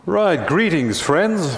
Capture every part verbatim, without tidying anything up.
Right, greetings friends.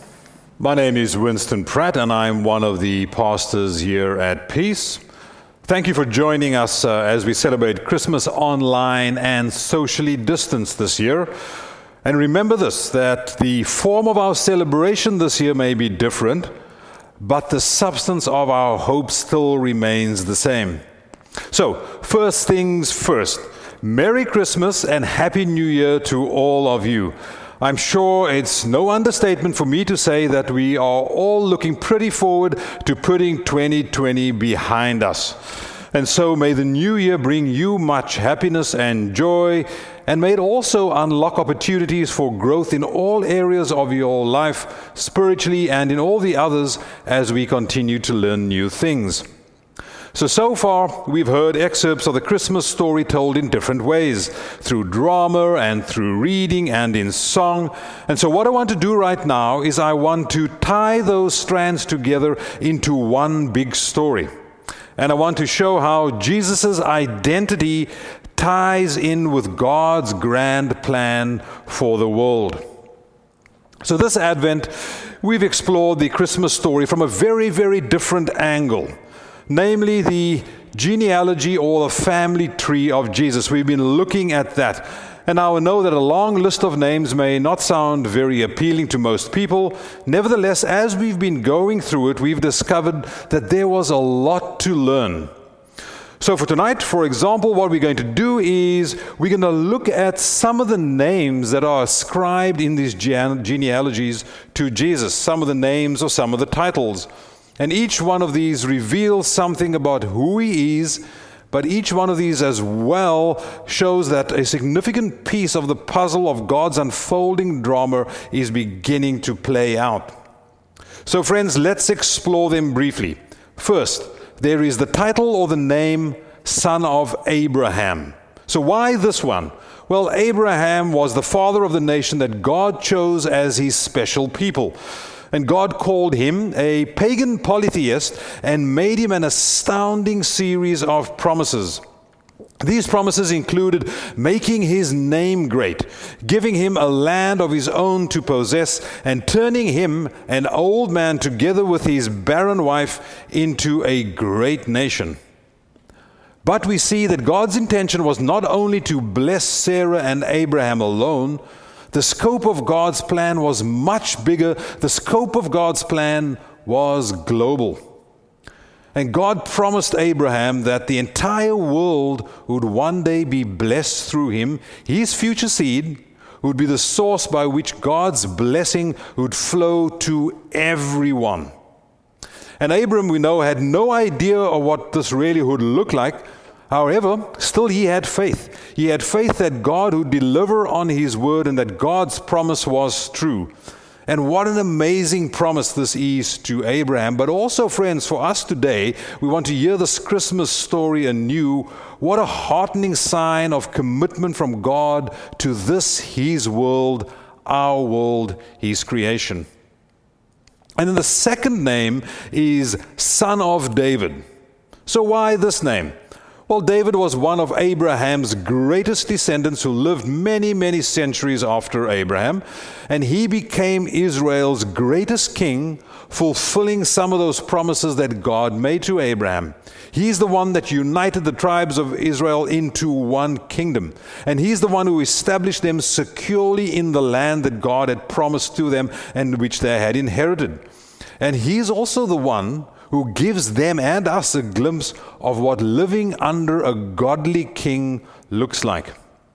My name is Winston Pratt and I'm one of the pastors here at Peace. Thank you for joining us uh, as we celebrate Christmas online and socially distanced this year. And remember this, that the form of our celebration this year may be different, but the substance of our hope still remains the same. So, first things first, Merry Christmas and Happy New Year to all of you. I'm sure it's no understatement for me to say that we are all looking pretty forward to putting twenty twenty behind us. And so may the new year bring you much happiness and joy, and may it also unlock opportunities for growth in all areas of your life, spiritually and in all the others, as we continue to learn new things. So, so far, we've heard excerpts of the Christmas story told in different ways, through drama and through reading and in song. And so what I want to do right now is I want to tie those strands together into one big story. And I want to show how Jesus' identity ties in with God's grand plan for the world. So this Advent, we've explored the Christmas story from a very, very different angle. Namely, the genealogy or the family tree of Jesus. We've been looking at that. And now I know that a long list of names may not sound very appealing to most people. Nevertheless, as we've been going through it, we've discovered that there was a lot to learn. So for tonight, for example, what we're going to do is we're going to look at some of the names that are ascribed in these gene- genealogies to Jesus. Some of the names or some of the titles. And each one of these reveals something about who he is, but each one of these as well shows that a significant piece of the puzzle of God's unfolding drama is beginning to play out. So friends, let's explore them briefly. First, there is the title or the name Son of Abraham. So why this one? Well, Abraham was the father of the nation that God chose as his special people. And God called him a pagan polytheist and made him an astounding series of promises. These promises included making his name great, giving him a land of his own to possess, and turning him, an old man, together with his barren wife, into a great nation. But we see that God's intention was not only to bless Sarah and Abraham alone. The scope of God's plan was much bigger. The scope of God's plan was global. And God promised Abraham that the entire world would one day be blessed through him. His future seed would be the source by which God's blessing would flow to everyone. And Abram, we know, had no idea of what this really would look like. However, still he had faith. He had faith that God would deliver on his word and that God's promise was true. And what an amazing promise this is to Abraham. But also, friends, for us today, we want to hear this Christmas story anew. What a heartening sign of commitment from God to this, his world, our world, his creation. And then the second name is Son of David. So why this name? Well, David was one of Abraham's greatest descendants who lived many, many centuries after Abraham, and he became Israel's greatest king, fulfilling some of those promises that God made to Abraham. He's the one that united the tribes of Israel into one kingdom, and he's the one who established them securely in the land that God had promised to them and which they had inherited. And he's also the one who gives them and us a glimpse of what living under a godly king looks like.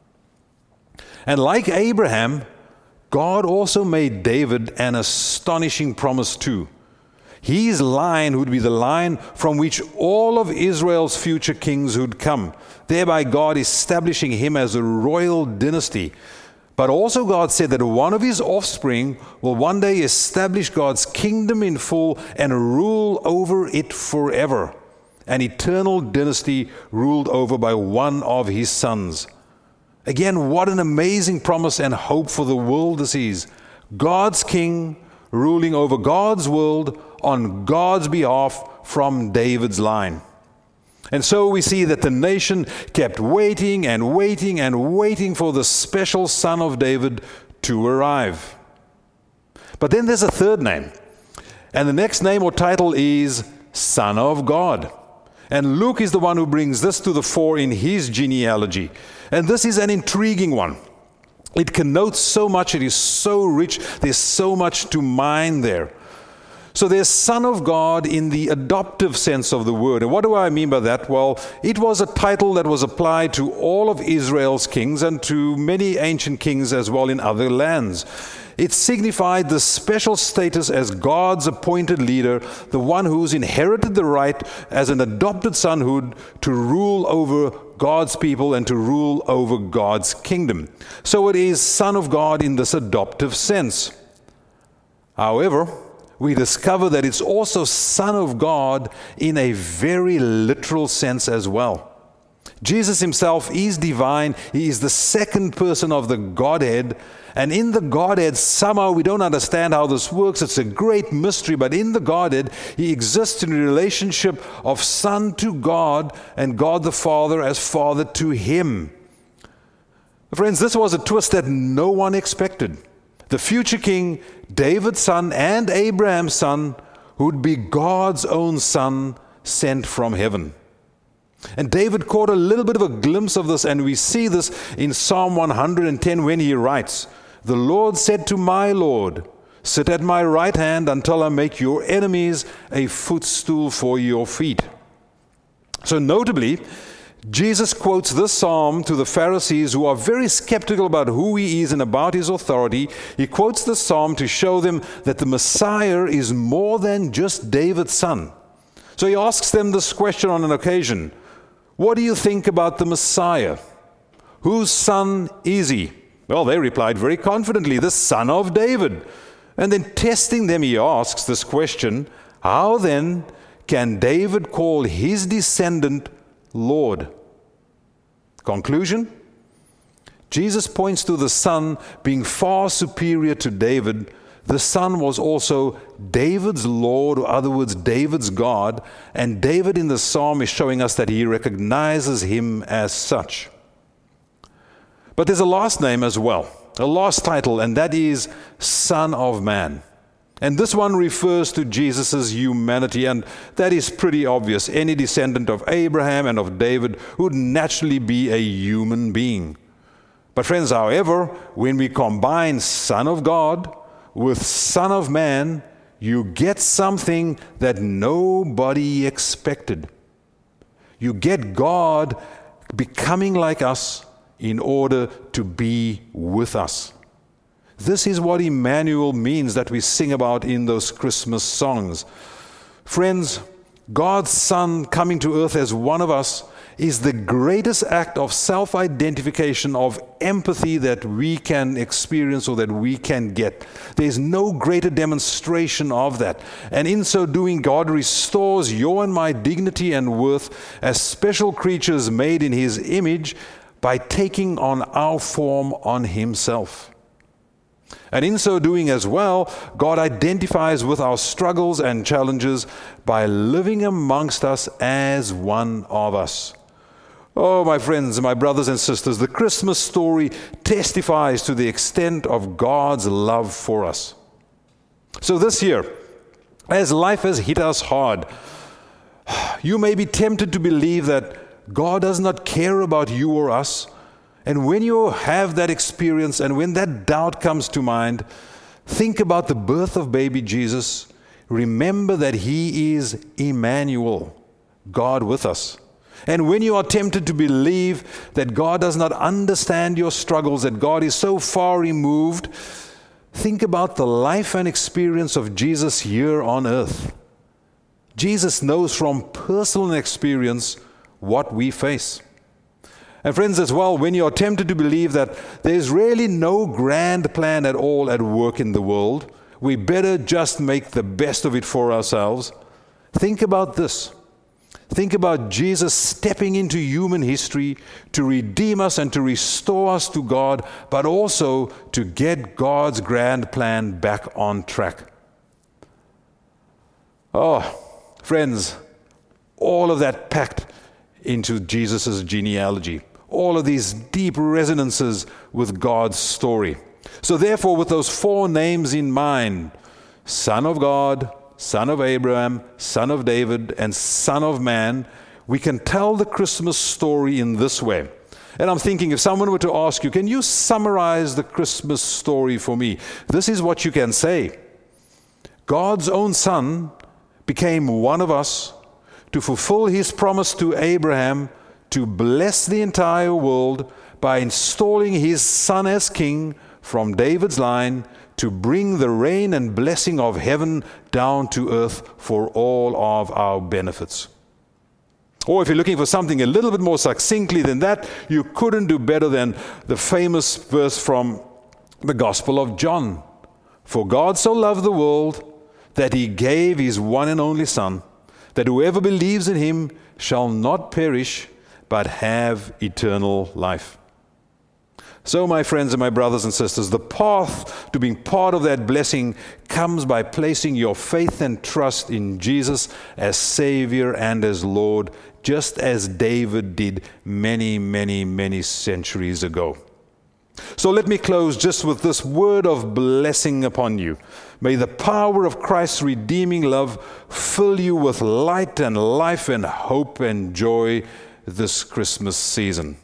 And like Abraham, God also made David an astonishing promise too. His line would be the line from which all of Israel's future kings would come, thereby God establishing him as a royal dynasty. But also God said that one of his offspring will one day establish God's kingdom in full and rule over it forever. An eternal dynasty ruled over by one of his sons. Again, what an amazing promise and hope for the world this is. God's king ruling over God's world on God's behalf from David's line. And so we see that the nation kept waiting and waiting and waiting for the special son of David to arrive. But then there's a third name. And the next name or title is Son of God. And Luke is the one who brings this to the fore in his genealogy. And this is an intriguing one. It connotes so much, it is so rich, there's so much to mine there. So there's Son of God in the adoptive sense of the word. And what do I mean by that? Well, it was a title that was applied to all of Israel's kings and to many ancient kings as well in other lands. It signified the special status as God's appointed leader, the one who's inherited the right as an adopted sonhood to rule over God's people and to rule over God's kingdom. So it is Son of God in this adoptive sense. However, we discover that it's also Son of God in a very literal sense as well. Jesus himself is divine. He is the second person of the Godhead. And in the Godhead, somehow we don't understand how this works. It's a great mystery. But in the Godhead, he exists in a relationship of Son to God and God the Father as Father to him. Friends, this was a twist that no one expected. The future king, David's son and Abraham's son, who would be God's own son sent from heaven. And David caught a little bit of a glimpse of this, and we see this in Psalm one hundred ten when he writes, "The Lord said to my Lord, sit at my right hand until I make your enemies a footstool for your feet." So notably, Jesus quotes this psalm to the Pharisees who are very skeptical about who he is and about his authority. He quotes this psalm to show them that the Messiah is more than just David's son. So he asks them this question on an occasion: what do you think about the Messiah? Whose son is he? Well, they replied very confidently, the son of David. And then testing them, he asks this question: how then can David call his descendant Lord? Conclusion? Jesus points to the Son being far superior to David. The Son was also David's Lord, or in other words, David's God, and David in the psalm is showing us that he recognizes him as such. But there's a last name as well, a last title, and that is Son of Man. And this one refers to Jesus' humanity, and that is pretty obvious. Any descendant of Abraham and of David would naturally be a human being. But friends, however, when we combine Son of God with Son of Man, you get something that nobody expected. You get God becoming like us in order to be with us. This is what Emmanuel means that we sing about in those Christmas songs. Friends, God's Son coming to earth as one of us is the greatest act of self-identification, of empathy that we can experience or that we can get. There's no greater demonstration of that. And in so doing, God restores your and my dignity and worth as special creatures made in His image by taking on our form on Himself. And in so doing as well, God identifies with our struggles and challenges by living amongst us as one of us. Oh, my friends, my brothers and sisters, the Christmas story testifies to the extent of God's love for us. So this year, as life has hit us hard, you may be tempted to believe that God does not care about you or us. And when you have that experience and when that doubt comes to mind, think about the birth of baby Jesus. Remember that He is Emmanuel, God with us. And when you are tempted to believe that God does not understand your struggles, that God is so far removed, think about the life and experience of Jesus here on earth. Jesus knows from personal experience what we face. And friends, as well, when you're tempted to believe that there's really no grand plan at all at work in the world, we better just make the best of it for ourselves, think about this. Think about Jesus stepping into human history to redeem us and to restore us to God, but also to get God's grand plan back on track. Oh, friends, all of that packed into Jesus' genealogy. All of these deep resonances with God's story. So therefore, with those four names in mind, Son of God, Son of Abraham, Son of David, and Son of Man, we can tell the Christmas story in this way. And I'm thinking, if someone were to ask you, can you summarize the Christmas story for me? This is what you can say. God's own Son became one of us to fulfill his promise to Abraham to bless the entire world by installing his Son as king from David's line to bring the reign and blessing of heaven down to earth for all of our benefits. Or if you're looking for something a little bit more succinctly than that, you couldn't do better than the famous verse from the Gospel of John. For God so loved the world that he gave his one and only Son, that whoever believes in him shall not perish, but have eternal life. So, my friends and my brothers and sisters, the path to being part of that blessing comes by placing your faith and trust in Jesus as Savior and as Lord, just as David did many, many, many centuries ago. So let me close just with this word of blessing upon you. May the power of Christ's redeeming love fill you with light and life and hope and joy this Christmas season.